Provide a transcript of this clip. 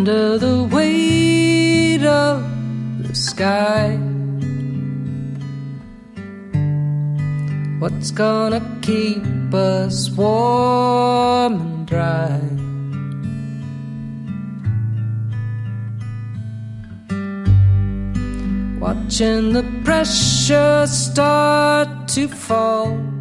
under the weight of the sky. What's gonna keep us warm and dry? Watching the pressure start to fall,